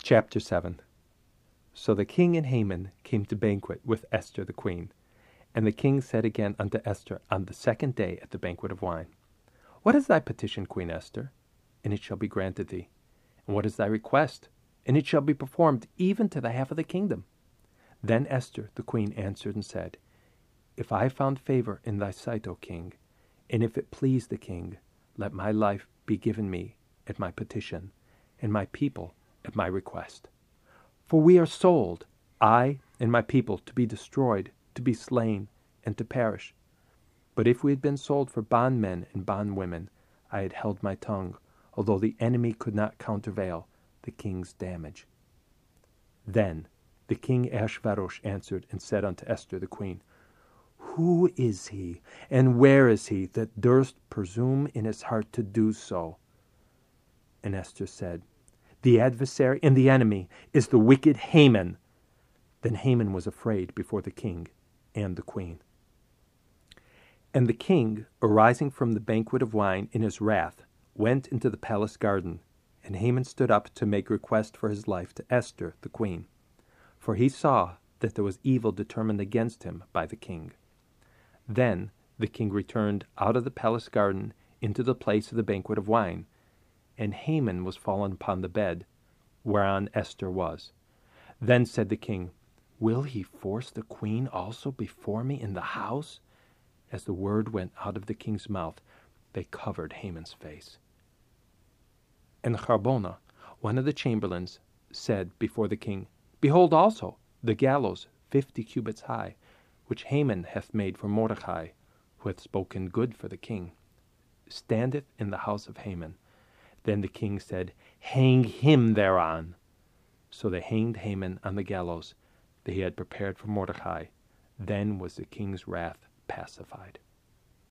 Chapter 7. So the king and Haman came to banquet with Esther the queen. And the king said again unto Esther on the second day at the banquet of wine, What is thy petition, Queen Esther? And it shall be granted thee. And what is thy request? And it shall be performed even to the half of the kingdom. Then Esther the queen answered and said, If I found favor in thy sight, O king, and if it please the king, let my life be given me at my petition, and my people at my request. For we are sold, I and my people, to be destroyed, to be slain, and to perish. But if we had been sold for bondmen and bondwomen, I had held my tongue, although the enemy could not countervail the king's damage. Then the king Ahasuerus answered and said unto Esther the queen, Who is he, and where is he, that durst presume in his heart to do so? And Esther said, The adversary and the enemy is the wicked Haman. Then Haman was afraid before the king and the queen. And the king, arising from the banquet of wine in his wrath, went into the palace garden, and Haman stood up to make request for his life to Esther the queen, for he saw that there was evil determined against him by the king. Then the king returned out of the palace garden into the place of the banquet of wine, and Haman was fallen upon the bed, whereon Esther was. Then said the king, Will he force the queen also before me in the house? As the word went out of the king's mouth, they covered Haman's face. And Harbona, one of the chamberlains, said before the king, Behold also the gallows 50 cubits high, which Haman hath made for Mordecai, who hath spoken good for the king, standeth in the house of Haman. Then the king said, Hang him thereon. So they hanged Haman on the gallows that he had prepared for Mordecai. Then was the king's wrath pacified.